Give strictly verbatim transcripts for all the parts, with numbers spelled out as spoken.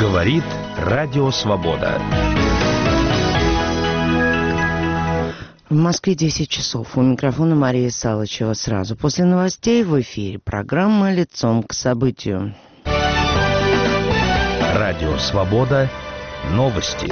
Говорит Радио Свобода. В Москве десять часов. У микрофона Мария Салычева. Сразу после новостей в эфире программа «Лицом к событию». Радио Свобода. Новости.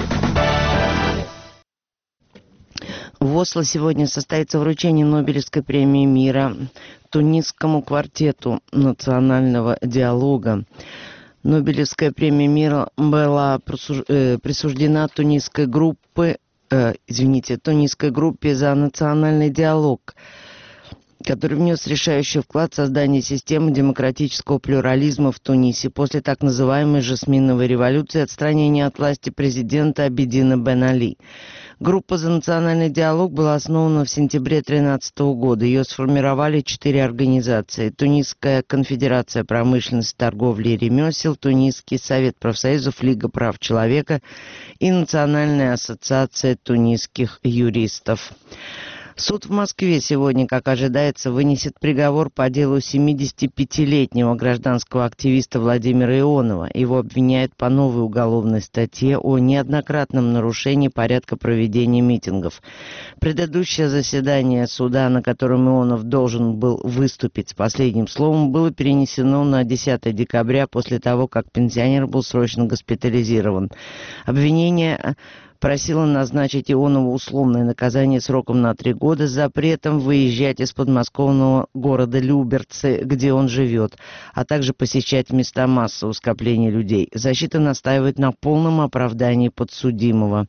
В Осло сегодня состоится вручение Нобелевской премии мира тунисскому квартету национального диалога. Нобелевская премия мира была присуждена тунисской группе, э, извините, тунисской группе за национальный диалог, который внес решающий вклад в создание системы демократического плюрализма в Тунисе после так называемой «жасминовой революции» и отстранения от власти президента Абидина Бен Али. Группа «За национальный диалог» была основана в сентябре две тысячи тринадцатого года. Ее сформировали четыре организации: Тунисская конфедерация промышленности, торговли и ремесел, Тунисский совет профсоюзов, Лига прав человека и Национальная ассоциация тунисских юристов. Суд в Москве сегодня, как ожидается, вынесет приговор по делу семидесятипятилетнего гражданского активиста Владимира Ионова. Его обвиняют по новой уголовной статье о неоднократном нарушении порядка проведения митингов. Предыдущее заседание суда, на котором Ионов должен был выступить с последним словом, было перенесено на десятое декабря после того, как пенсионер был срочно госпитализирован. Обвинение просила назначить Ионову условное наказание сроком на три года с запретом выезжать из подмосковного города Люберцы, где он живет, а также посещать места массового скопления людей. Защита настаивает на полном оправдании подсудимого.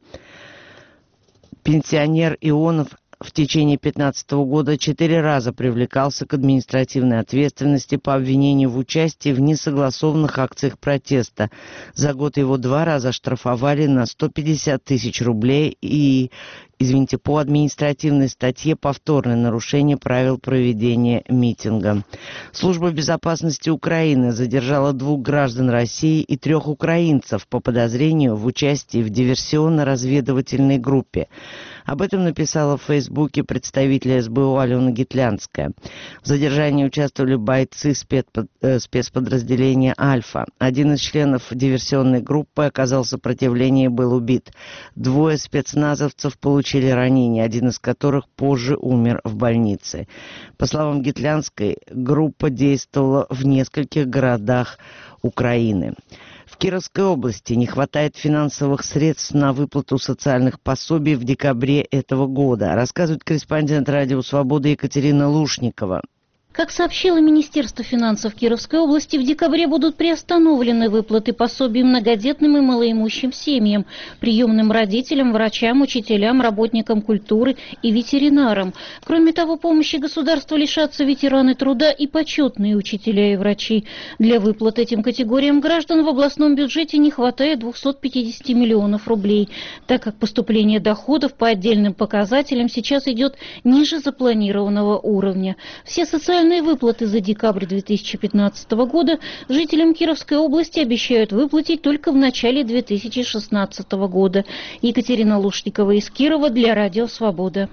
Пенсионер Ионов в течение две тысячи пятнадцатого года четыре раза привлекался к административной ответственности по обвинению в участии в несогласованных акциях протеста. За год его два раза штрафовали на сто пятьдесят тысяч рублей и, извините, по административной статье «Повторное нарушение правил проведения митинга». Служба безопасности Украины задержала двух граждан России и трех украинцев по подозрению в участии в диверсионно-разведывательной группе. Об этом написала в Фейсбуке представитель эс бэ о Алена Гитлянская. В задержании участвовали бойцы спецподразделения «Альфа». Один из членов диверсионной группы оказал сопротивление и был убит. Двое спецназовцев получили ранения, один из которых позже умер в больнице. По словам Гитлянской, группа действовала в нескольких городах Украины. В Кировской области не хватает финансовых средств на выплату социальных пособий в декабре этого года, рассказывает корреспондент Радио Свобода Екатерина Лушникова. Как сообщило Министерство финансов Кировской области, в декабре будут приостановлены выплаты пособий многодетным и малоимущим семьям, приемным родителям, врачам, учителям, работникам культуры и ветеринарам. Кроме того, помощи государства лишатся ветераны труда и почетные учителя и врачи. Для выплат этим категориям граждан в областном бюджете не хватает двухсот пятидесяти миллионов рублей, так как поступление доходов по отдельным показателям сейчас идет ниже запланированного уровня. Все социальные выплаты за декабрь две тысячи пятнадцатого года жителям Кировской области обещают выплатить только в начале две тысячи шестнадцатого года. Екатерина Лушникова из Кирова для Радио Свобода.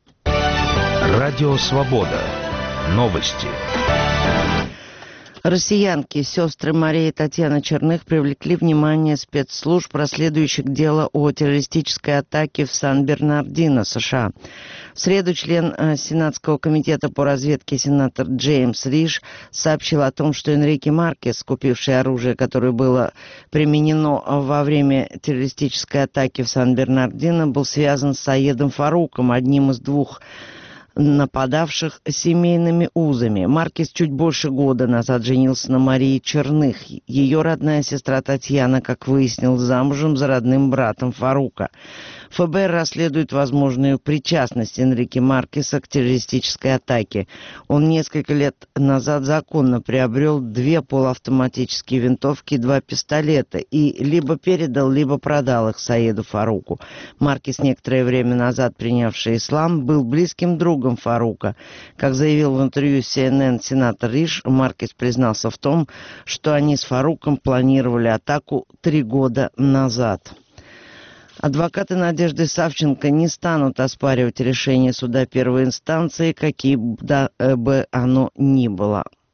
Радио Свобода. Новости. Россиянки, сестры Мария и Татьяна Черных, привлекли внимание спецслужб, расследующих дело о террористической атаке в Сан-Бернардино, США. В среду член Сенатского комитета по разведке сенатор Джеймс Риш сообщил о том, что Энрике Маркес, купивший оружие, которое было применено во время террористической атаки в Сан-Бернардино, был связан с Саедом Фаруком, одним из двух нападавших семейными узами. Маркес чуть больше года назад женился на Марии Черных. Ее родная сестра Татьяна, как выяснилось, замужем за родным братом Фарука. эф бэ эр расследует возможную причастность Энрике Маркеса к террористической атаке. Он несколько лет назад законно приобрел две полуавтоматические винтовки и два пистолета и либо передал, либо продал их Саеду Фаруку. Маркес, некоторое время назад принявший ислам, был близким другом Фарука. Как заявил в интервью си эн эн сенатор Риш, Маркес признался в том, что они с Фаруком планировали атаку три года назад. Адвокаты Надежды Савченко не станут оспаривать решение суда первой инстанции, каким бы оно ни было.